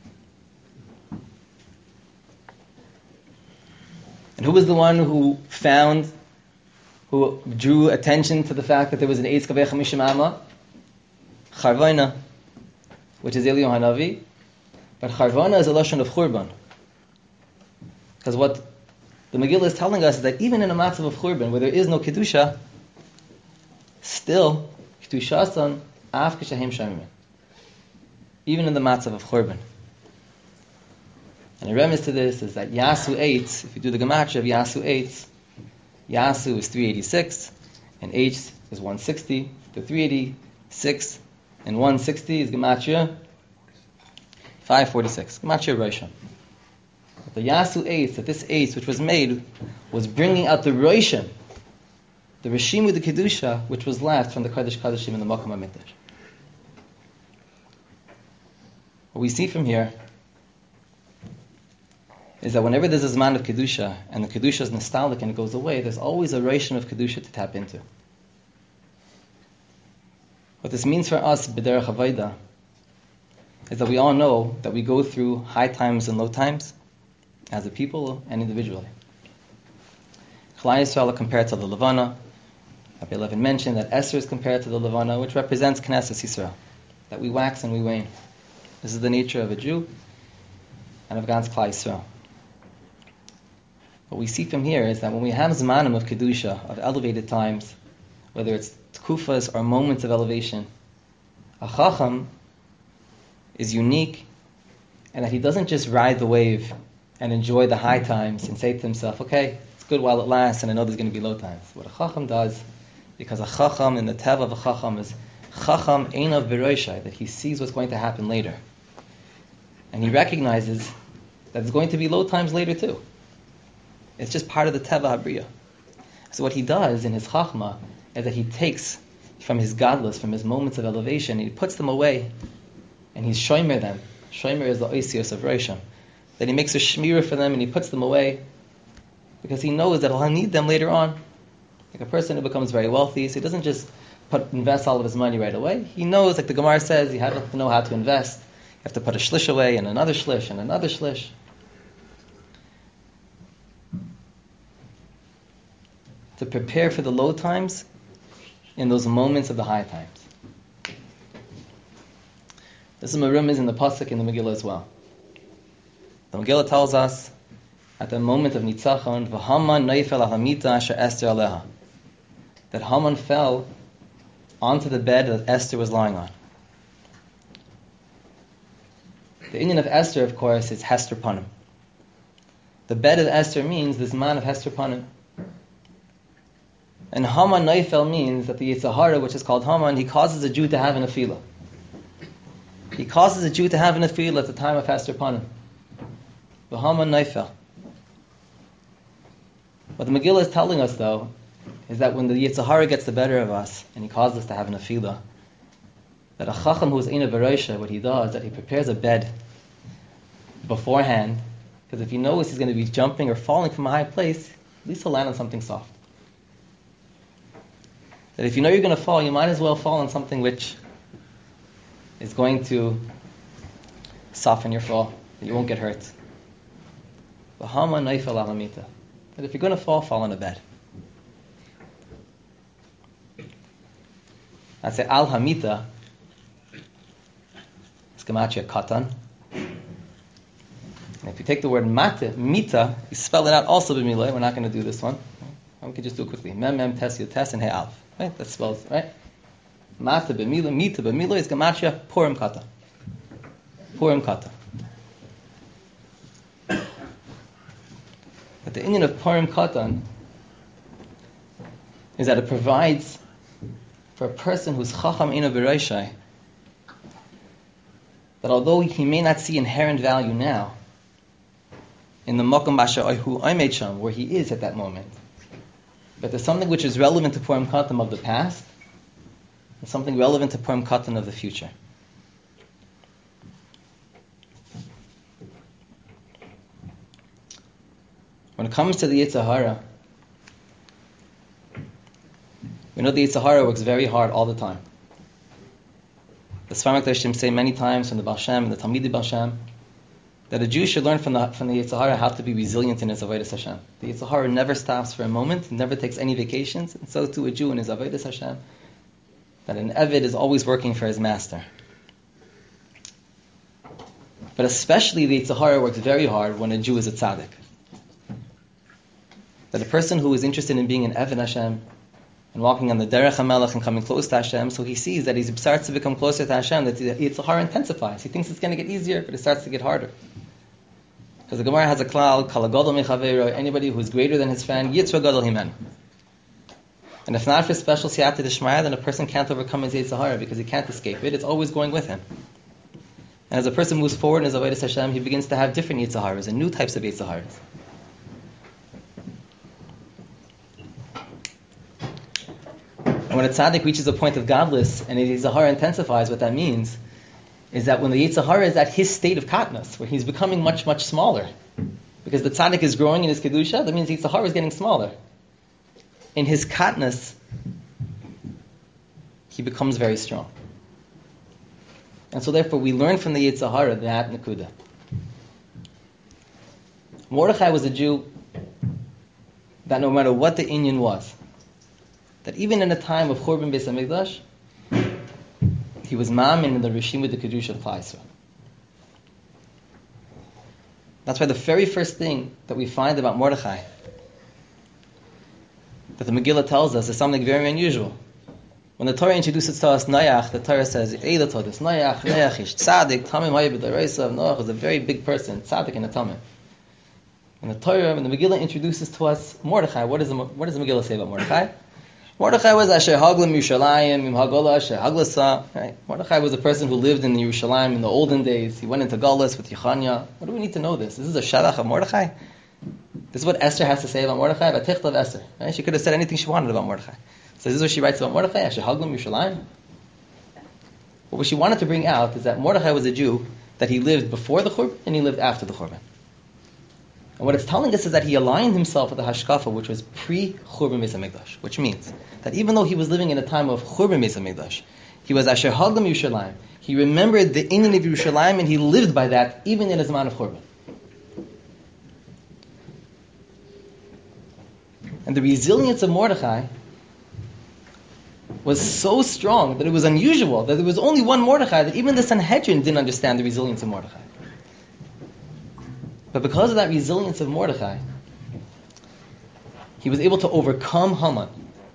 And who was the one who drew attention to the fact that there was an Eitz Kaveh Chamishim Amma? Charvona, which is Eliyahu Hanavi. But Charvona is a lashon of Churban. Because what the Megillah is telling us is that even in a matzav of Churban, where there is no Kedusha, still, Kedushasan, Af Kishahem Shamimin. Even in the matzav of Churban. And a remiss to this is that Yasu 8, if you do the gematria of Yasu 8, Yasu is 386, and H is 160. The 386 and 160 is gematria 546. Gematria Rishon. The Yasu 8, that this 8 which was made, was bringing out the Rishon, the Rishim with the Kedusha, which was left from the Kodesh Kodeshim in the Makom HaMikdash. What we see from here is that whenever there's a Zman of Kedusha, and the Kedusha is nostalgic and it goes away, there's always a Rishon of Kedusha to tap into. What this means for us, B'derech Havayda, is that we all know that we go through high times and low times as a people and individually. Klal Yisrael are compared to the Levana. Rabbi Levin mentioned that Esther is compared to the Levana, which represents Knesset Yisrael, that we wax and we wane. This is the nature of a Jew and of God's Klal Yisrael. What we see from here is that when we have zmanim of kedusha, of elevated times, whether it's tkufas or moments of elevation, a chacham is unique, and that he doesn't just ride the wave and enjoy the high times and say to himself, okay, it's good while it lasts, and I know there's going to be low times. What a chacham does, because a chacham, in the teva of a chacham, is chacham einav b'roshai, that he sees what's going to happen later. And he recognizes that there's going to be low times later too. It's just part of the teva habriya. So what he does in his chachma is that he takes from his godless, from his moments of elevation, and he puts them away, and he's shomer them. Shomer is the oisios of Rosham. That he makes a shmira for them and he puts them away because he knows that he'll need them later on. Like a person who becomes very wealthy, so he doesn't just invest all of his money right away. He knows, like the Gemara says, you have to know how to invest. You have to put a shlish away and another shlish and another shlish. To prepare for the low times in those moments of the high times. This is Merumiz in the Pasuk in the Megillah as well. The Megillah tells us at the moment of Nitzachon, V'Haman noifel ahamita asher Esther aleha, that Haman fell onto the bed that Esther was lying on. The Indian of Esther, of course, is Hester Panim. The bed of Esther means this man of Hester Panim. And Haman noifel means that the Yetzer Hara, which is called Haman, he causes a Jew to have an afila. He causes a Jew to have an afila at the time of Hester Panim. The Haman noifel. What the Megillah is telling us, though, is that when the Yetzer Hara gets the better of us, and he causes us to have an afila, that a chacham who is einav b'roshai, what he does, that he prepares a bed beforehand, because if he knows he's going to be jumping or falling from a high place, at least he'll land on something soft. That if you know you're going to fall, you might as well fall on something which is going to soften your fall, and you won't get hurt. V'hama noifel alamita. That if you're going to fall, fall on a bed. I say al hamita. It's gematria katan. And if you take the word mita, you spell it out also b'miloi. We're not going to do this one. We can just do it quickly. Mem mem tes yud tes and hey alf. Right? That spells right. Mata b'miloi, mita b'miloi is gematria purim katan. Purim katan. But the Indian of Purim Katan is that it provides for a person who's Chacham Einav B'roshai that although he may not see inherent value now in the Mokum Basha Oihu Oimed Sham, where he is at that moment, but there's something which is relevant to Purim Katan of the past and something relevant to Purim Katan of the future. When it comes to the Yetzer Hara, we know the Yetzer Hara works very hard all the time. The Sfarim HaKadoshim say many times from the Baal Shem and the Talmidei Baal Shem that a Jew should learn from the Yetzer Hara how to be resilient in his Avodas Hashem. The Yetzer Hara never stops for a moment, never takes any vacations, and so too a Jew in his Avodas Hashem, that an Eved is always working for his master. But especially the Yetzer Hara works very hard when a Jew is a tzaddik. That a person who is interested in being an Eved Hashem and walking on the Derech HaMelech and coming close to Hashem, so he sees that he starts to become closer to Hashem, that the Yetzer Hara intensifies. He thinks it's going to get easier, but it starts to get harder. Because the Gemara has a klal, Kal HaGadol Mechaveiro, anybody who is greater than his friend, Yitzra Gadol Himen. And if not for special siyata d'shmaya, then a person can't overcome his Yetzer Hara because he can't escape it. It's always going with him. And as a person moves forward in his Avodas Hashem, he begins to have different Yetzer Haras and new types of Yetzer Haras. And when a tzaddik reaches a point of godless and his Yetzer Hara intensifies, what that means is that when the Yetzer Hara is at his state of katnas, where he's becoming much, much smaller, because the tzaddik is growing in his kedusha, that means Yetzer Hara is getting smaller. In his katnas, he becomes very strong. And so therefore we learn from the Yetzer Hara that Nakuda. Mordechai was a Jew that no matter what the inyan was, that even in a time of Churban Beis HaMikdash, he was Ma'amin in the Rishim of the Kedusha of Klal Yisrael. That's why the very first thing that we find about Mordechai, that the Megillah tells us, is something very unusual. When the Torah introduces to us Noach, the Torah says, Eila Todes, Noach ish tzaddik, Tamim Hayeh b'Daraisa. Noach was a very big person, tzaddik and a Tamim. When the Torah, when the Megillah introduces to us Mordechai, what does the Megillah say about Mordechai? Mordechai was Asher Haglam Yerushalayim, Im Hagolah Asher Haglasa. Right? Mordechai was a person who lived in Yerushalayim in the olden days. He went into Galus with Yechanya. What do we need to know this? This is a Shalach of Mordechai? This is what Esther has to say about Mordechai, about Tichtav Esther. Right? She could have said anything she wanted about Mordechai. So this is what she writes about Mordechai, Asher Haglam Yerushalayim. But what she wanted to bring out is that Mordechai was a Jew, that he lived before the Churban and he lived after the Churban. And what it's telling us is that he aligned himself with the Hashkafa, which was pre-Churban Beis HaMikdash, which means that even though he was living in a time of Churban Beis HaMikdash, he was Asher Haglam Yerushalayim. He remembered the inyan of Yerushalayim and he lived by that even in his man of Churban. And the resilience of Mordechai was so strong that it was unusual, that there was only one Mordechai, that even the Sanhedrin didn't understand the resilience of Mordechai. But because of that resilience of Mordechai, he was able to overcome Haman.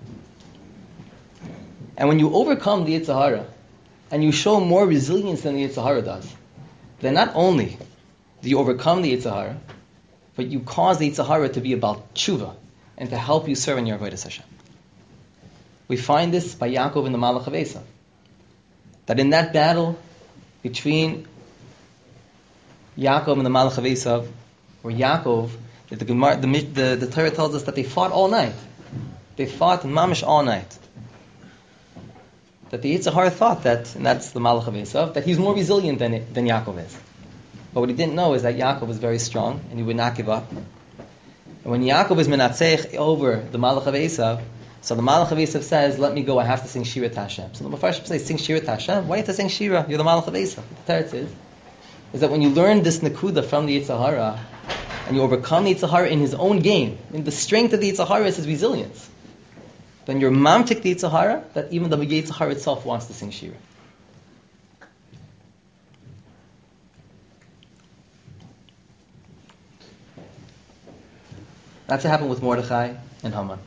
And when you overcome the Yetzer Hara, and you show more resilience than the Yetzer Hara does, then not only do you overcome the Yetzer Hara, but you cause the Yetzer Hara to be about tshuva, and to help you serve in your Avodas Hashem. We find this by Yaakov and the Malach of Esav. That in that battle between Yaakov and the Malach of Esav, where Yaakov, the Torah tells us that they fought all night. They fought mamish all night. That the Yetzer Hara thought that, and that's the Malach of Esav, that he's more resilient than Yaakov is. But what he didn't know is that Yaakov was very strong, and he would not give up. And when Yaakov is menatzech over the Malach of Esav, so the Malach of Esav says, let me go, I have to sing Shira to Hashem. So the Mefarshim says, sing Shira to Hashem? Why do you have to sing Shira? You're the Malach of Esav. The Teretz is that when you learn this Nakuda from the Yetzer Hara, and you overcome the Yetzer Hara in his own game, and the strength of the Yetzer Hara is his resilience, then you're mamtik the Yetzer Hara, that even the Yetzer Hara itself wants to sing Shira. That's what happened with Mordechai and Haman.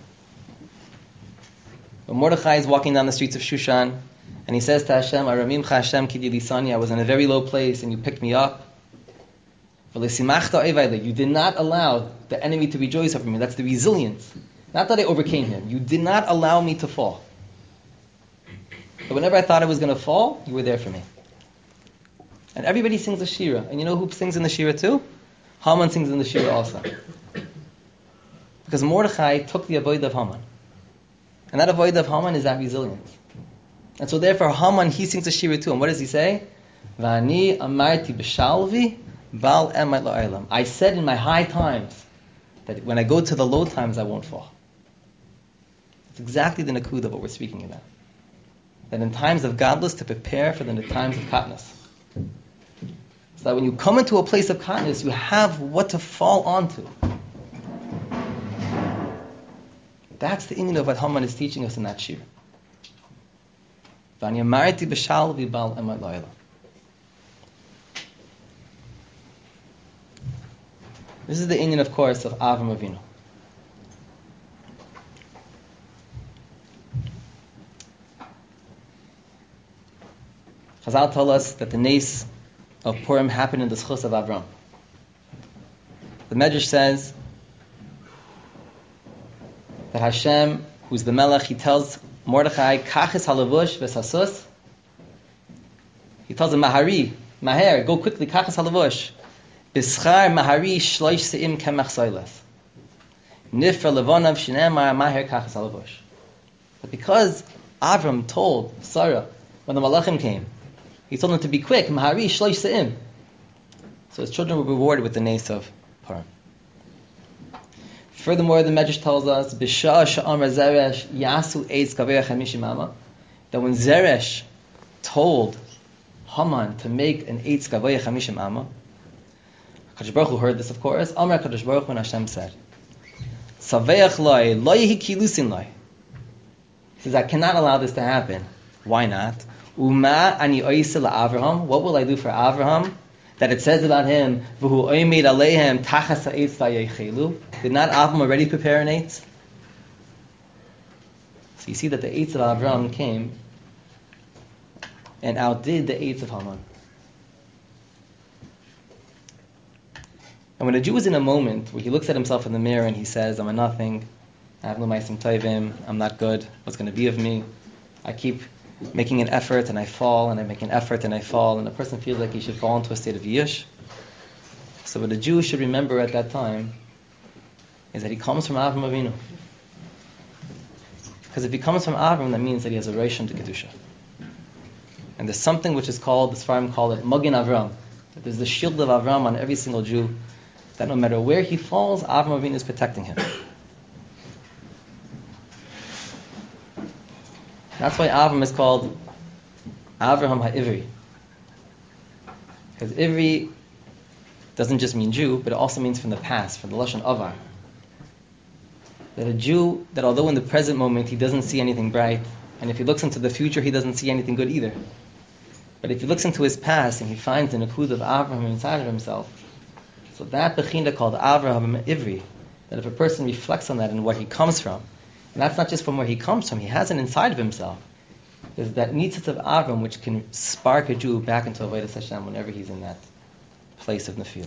When Mordechai is walking down the streets of Shushan, and he says to Hashem, Aramimcha Hashem ki dilisani, I was in a very low place and you picked me up. You did not allow the enemy to rejoice over me. That's the resilience. Not that I overcame him. You did not allow me to fall. But whenever I thought I was going to fall, you were there for me. And everybody sings a Shira. And you know who sings in the Shira too? Haman sings in the Shira also. Because Mordechai took the avodah of Haman. And that avodah of Haman is that resilience. And so therefore Haman, he sings a Shira too. And what does he say? V'ani amarti b'shalvi bal emet la'olam. I said in my high times that when I go to the low times, I won't fall. It's exactly the nakuda of what we're speaking about. That in times of godless, to prepare for the times of katnus. So that when you come into a place of katnus, you have what to fall onto. That's the inyan of what Haman is teaching us in that shir. V'ani amarti b'shalvi bal emet la'olam. This is the inyan, of course, of Avram Avinu. Chazal tell us that the nes of Purim happened in the schus of Avram. The Medrash says that Hashem, who's the Melech, he tells Mordechai, Kachis halavush v'sasus. He tells him, Maher, go quickly, Kachis halavush. B'schar mahari shloish se'im kemach soiles. Nifra levonav shinemar maher kachas halavush. But because Avram told Sarah, when the Malachim came, he told them to be quick, mahari shloish se'im. So his children were rewarded with the nes of Purim. Furthermore, the Medrash tells us, B'shah sha'amar Zeresh yasu eitz kaveach hamishim ama, that when Zeresh told Haman to make an eitz gavoya chamishim amma. HaKadosh Baruch Hu heard this, of course. Amar HaKadosh Baruch Hu, and Hashem said, Saveach loy, lo yehi kilusin loy. He says, I cannot allow this to happen. Why not? Uma ani oise la'Avraham. What will I do for Avraham? That it says about him, V'hu oimed aleihem tachas ha'etz v'yechelu. Did not Avraham already prepare an eitz? So you see that the eitz of Avraham came and outdid the eitz of Haman. And when a Jew is in a moment where he looks at himself in the mirror and he says, I'm a nothing, I have no ma'asim tovim, I'm not good, what's going to be of me? I keep making an effort and I fall, and I make an effort and I fall, and the person feels like he should fall into a state of yish. So what a Jew should remember at that time is that he comes from Avram Avinu. Because if he comes from Avram, that means that he has a reishon to Kedusha. And there's something which is called, the Sfarim call it Magen Avram. That there's the shield of Avram on every single Jew, that no matter where he falls, Avram Avinu is protecting him. That's why Avram is called Avraham HaIvri. Because Ivri doesn't just mean Jew, but it also means from the past, from the Lashon Avar. That a Jew, that although in the present moment he doesn't see anything bright, and if he looks into the future he doesn't see anything good either. But if he looks into his past and he finds the Nakud of Avraham inside of himself, so that Bechina called Avraham Ivri, that if a person reflects on that and where he comes from, and that's not just from where he comes from, he has it inside of himself. There's that nitzitz of Avram which can spark a Jew back into Avodas Hashem whenever he's in that place of Nefila.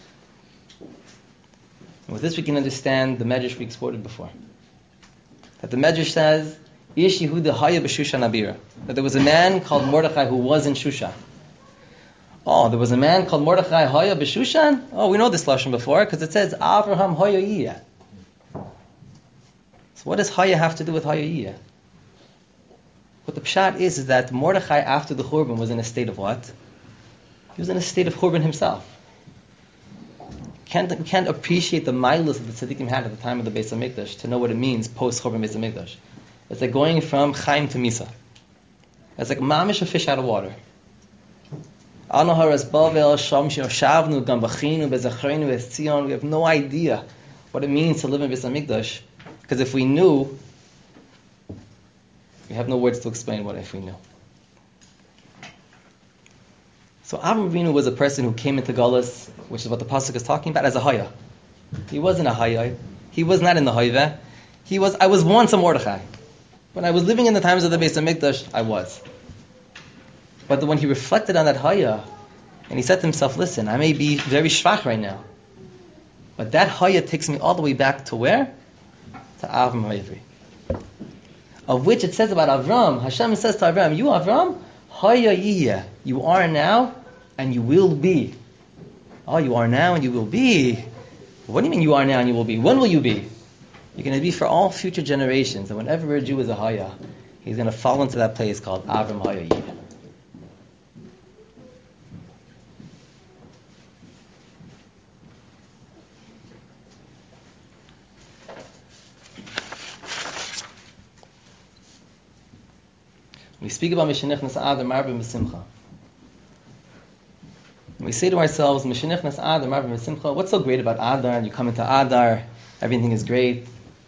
And with this we can understand the Medrash we exported before. That the Medrash says, Yesh Yehuda Haya b'Shushan Abira. That there was a man called Mordechai who was in Shushan. Oh, there was a man called Mordechai Haya b'Shushan? Oh, we know this lashon before because it says Avraham Haya Yiyah. So what does Haya have to do with Haya Yiyah? What the pshat is that Mordechai after the Churban was in a state of what? He was in a state of Churban himself. Can't appreciate the milas that the tzaddikim had at the time of the Beis HaMikdash to know what it means post Churban Beis HaMikdash. It's like going from Chaim to Misa. It's like mamish a fish out of water. We have no idea what it means to live in Beis HaMikdash, because if we knew, we have no words to explain what if we knew. So Avram Avinu was a person who came into Galus, which is what the pasuk is talking about, as a Haya. He wasn't a Haya. He was not in the Hayveh. I was once a Mordechai. When I was living in the times of the Beis HaMikdash, I was. But when he reflected on that Haya, and he said to himself, listen, I may be very shvach right now, but that Haya takes me all the way back to where? To Avram HaIvri. Of which it says about Avram, Hashem says to Avram, you Avram, Haya Yiyah, you are now and you will be. Oh, you are now and you will be. What do you mean you are now and you will be? When will you be? You're going to be for all future generations. And whenever a Jew is a Haya, he's going to fall into that place called Avram Haya Yiyah. We speak about Mishenechnas Adar Marba Mesimcha. We say to ourselves, Mishenechnas Adar Marba Mesimcha, what's so great about Adar? And you come into Adar, everything is great.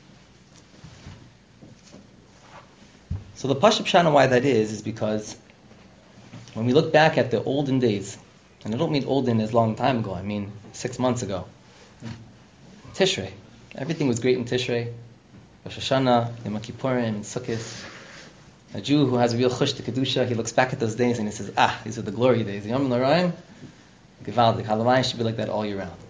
So the Pashup Shana why that is because when we look back at the olden days, and I don't mean olden as long time ago, I mean 6 months ago, Tishrei. Everything was great in Tishrei. Rosh Hashanah, Yom Kippurim, and Sukkot. A Jew who has a real chush to Kedusha, he looks back at those days and he says, these are the glory days. Yom Noraim, Gevaldik. Halavai should be like that all year round.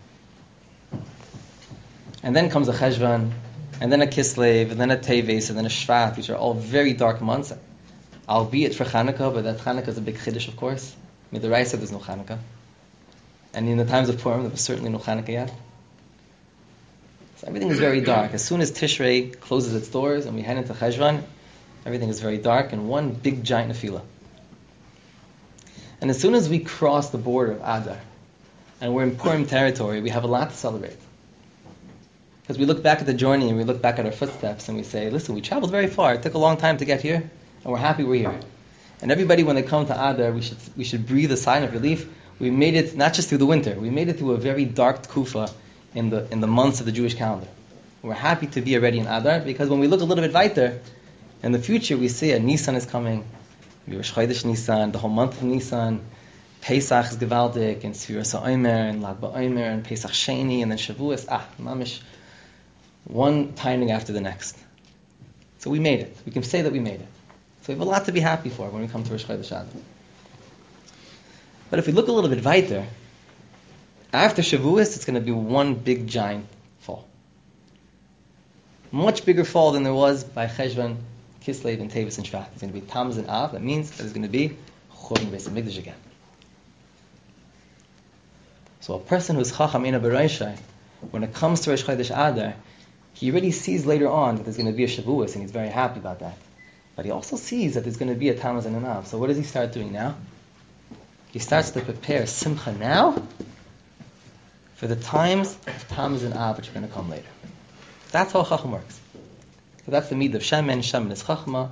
And then comes a Cheshvan, and then a Kislev, and then a Teves, and then a Shvat, which are all very dark months. Albeit for Chanukah, but that Chanukah is a big Chiddush, of course. Midaraisa, there's no Chanukah. And in the times of Purim, there was certainly no Chanukah yet. So everything is very dark. As soon as Tishrei closes its doors and we head into Cheshvan, everything is very dark and one big giant nefila. And as soon as we cross the border of Adar and we're in Purim territory, we have a lot to celebrate. Because we look back at the journey and we look back at our footsteps and we say, listen, we traveled very far. It took a long time to get here and we're happy we're here. And everybody, when they come to Adar, we should breathe a sign of relief. We made it not just through the winter, we made it through a very dark tkufa in the months of the Jewish calendar. We're happy to be already in Adar, because when we look a little bit weiter, in the future we see a Nisan is coming, Rosh Chodesh Nisan, the whole month of Nisan, Pesach is gewaldig, and Sfiras HaOmer, and Lag BaOmer, and Pesach Sheni, and then Shavuos, mamish, one timing after the next. So we made it. We can say that we made it. So we have a lot to be happy for when we come to Rosh Chodesh Adar. But if we look a little bit weiter, after Shavuos, it's going to be one big giant fall. Much bigger fall than there was by Cheshvan, Kislev, and Tevis and Shvat. It's going to be Tammuz and Av. That means that there's going to be Churban Beis HaMikdash again. So a person who's Chacham Eina B'Roshai, when it comes to Rosh Chodesh Adar, he already sees later on that there's going to be a Shavuos, and he's very happy about that. But he also sees that there's going to be a Tammuz and an Av. So what does he start doing now? He starts to prepare Simcha now for the times of Tammuz and Av, which are going to come later. That's how Chacham works. So that's the mid of Shemen. Shemen is Chachma.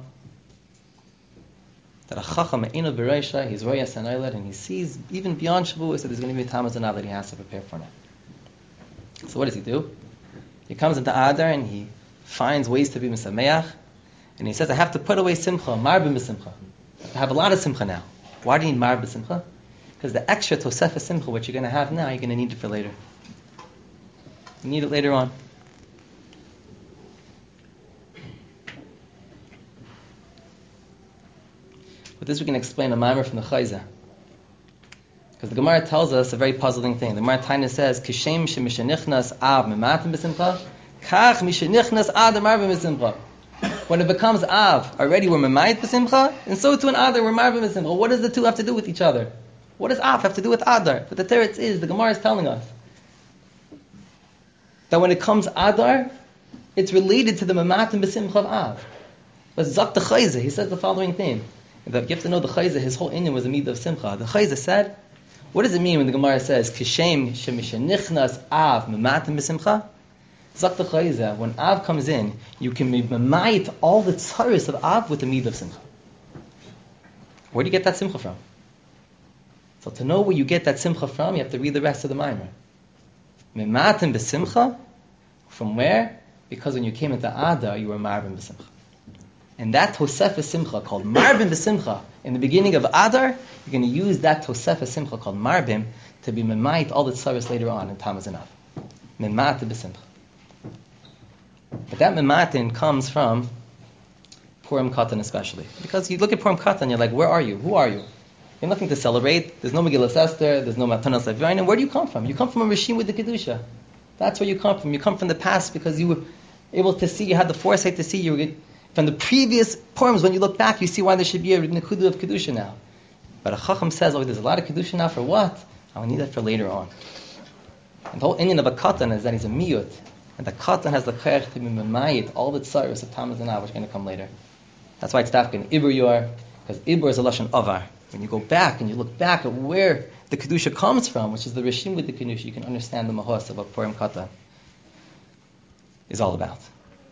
That a Chacham Eino B'Roshai, he's Royas and Oiled, and he sees even beyond Shavuos that there's going to be a Tammuz and Av that he has to prepare for now. So what does he do? He comes into Adar and he finds ways to be Mesameach, and he says, I have to put away Simcha, Marbim B'Simcha. I have a lot of Simcha now. Why do you need Marbim B'Simcha? Because the extra Tosefah Simcha, what you're going to have now, you're going to need it for later. You need it later on. With this we can explain a Maimer from the Chayza. Because the Gemara tells us a very puzzling thing. The Gemara Taina says, Kishem shemishenichnas av mematim b'simcha, kach mishenichnas ad marbim b'simcha. When it becomes Av, already we're memayit b'simcha, and so too in Adar we're marbim b'simcha. What does the two have to do with each other? What does Av have to do with Adar? But the teretz is, the Gemara is telling us that when it comes Adar, it's related to the mematim b'simcha of Av. But Zak the Chayza, he says the following thing. That you have to know the Chayza, his whole inyan was a midah of Simcha. The Chayza said, what does it mean when the Gemara says, Kishem shemishenichnas Av mematim b'simcha? Zak the Chayza, when Av comes in, you can memayit all the tzaris of Av with the midah of Simcha. Where do you get that Simcha from? So to know where you get that Simcha from, you have to read the rest of the Maimer. Mematim b'simcha, from where? Because when you came into Adar, you were marbim b'simcha. And that Tosefah Simcha called Marbim B'Simcha, in the beginning of Adar, you're going to use that Tosefah Simcha called Marbim to be Memayit all the tzaris later on in Tammuz and Av. Memat B'Simcha. But that Mematin comes from Purim Katan especially. Because you look at Purim Katan, you're like, where are you? Who are you? You're nothing to celebrate. There's no Megillas Esther. There's no Matanos Leviyanim. Where do you come from? You come from a regime with the Kedusha. That's where you come from. You come from the past because you were able to see, you had the foresight to see, you were from the previous Purims, when you look back, you see why there should be a Nekudah of Kedusha now. But a Chacham says, there's a lot of Kedusha now, for what? I will need that for later on. And the whole inyan of a Katan is that he's a Miyut. And the Katan has the Kayach to be Memayit, all the tzaros of Tammuz and Av, which are going to come later. That's why it's Dafka in Ibur Yor, because Ibur is a Lashon Avar. When you go back and you look back at where the Kedusha comes from, which is the Rishim with the Kedusha, you can understand the Mahos of what Purim Katan is all about.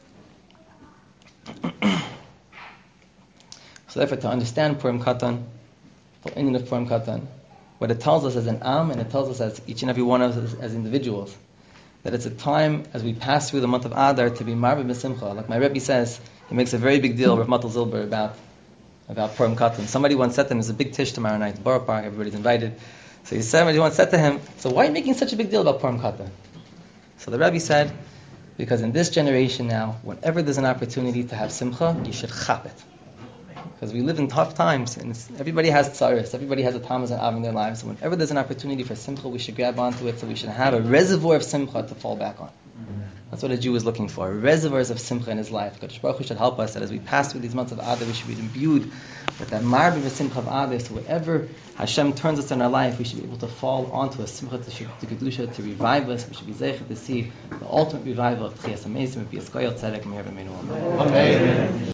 So therefore, to understand Purim Katan, the inyan of Purim Katan, what it tells us as an Am, and it tells us as each and every one of us as individuals, that it's a time as we pass through the month of Adar to be Marbim B'Simcha. Like my Rebbe says, he makes a very big deal, Rav Matal Zilber, about Purim Katan. Somebody once said to him, there's a big tish tomorrow night, Borough Park, everybody's invited. So somebody once said to him, so why are you making such a big deal about Purim Katan? So the Rebbe said, because in this generation now, whenever there's an opportunity to have Simcha, you should chap it. Because we live in tough times, and everybody has tzaris, everybody has a Tammuz and Av in their lives. So whenever there's an opportunity for Simcha, we should grab onto it, so we should have a reservoir of Simcha to fall back on. That's what a Jew is looking for, reservoirs of Simcha in his life. Kadosh Baruch Hu should help us that as we pass through these months of Adar, we should be imbued with that Marbim of Simcha of Adar, so wherever Hashem turns us in our life, we should be able to fall onto a Simcha to Kedusha, to revive us. We should be zeichet to see the ultimate revival of Tchias HaMeisim, and be a Tzedek, Meir B'Meinu. Amen.